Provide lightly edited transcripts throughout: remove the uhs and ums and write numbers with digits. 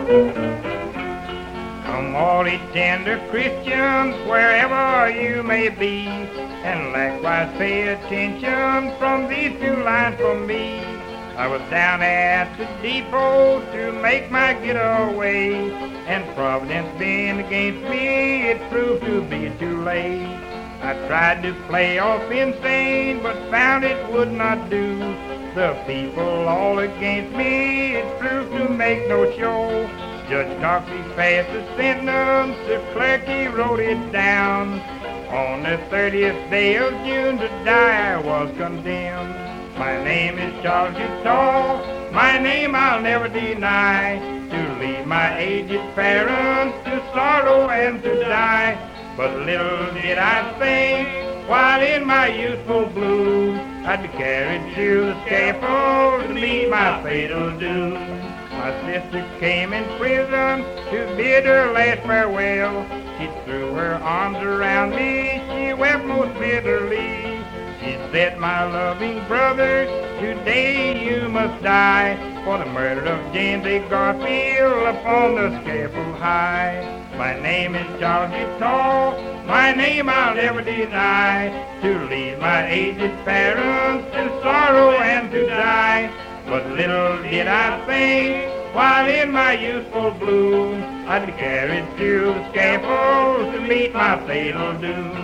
Come all ye tender Christians, wherever you may be, and likewise pay attention from these two lines from me. I was down at the depot to make my getaway, and Providence being against me, it proved to be too late. I tried to play off insane, but found it would not do. The people all against me, it proved to make no show. Judge Coxey passed the sentence, the clerk he wrote it down. On the 30th day of June to die I was condemned. My name is Charles Utah, my name I'll never deny, to leave my aged parents to sorrow and to die. But little did I think, while in my youthful bloom, I'd be carried to the scaffold to meet my fatal doom. My sister came in prison to bid her last farewell. She threw her arms around me, she wept most bitterly. She said, my loving brother, today you must die, for the murder of James A. Garfield upon the scaffold high. My name is Charles Utah, my name I'll never deny, to leave my aged parents to sorrow and to die. But little did I think, while in my youthful bloom, I'd be carried to the scaffold to meet my fatal doom.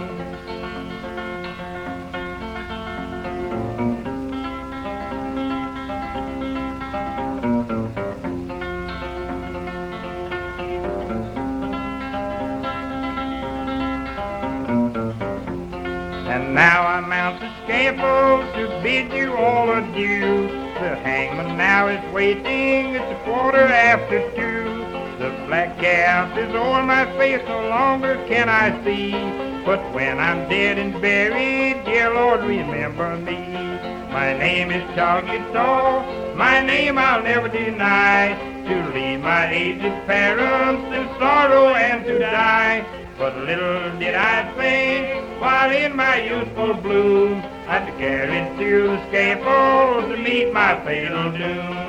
And now I mount the scaffold to bid you all adieu. The hangman now is waiting, it's 2:15. The black gas is o'er my face, no longer can I see. But when I'm dead and buried, dear Lord, remember me. My name is Charles Utah, my name I'll never deny, to leave my aged parents to sorrow and to die. But little did I think, while in my youthful bloom, I'd be carried to the scaffold to meet my fatal doom.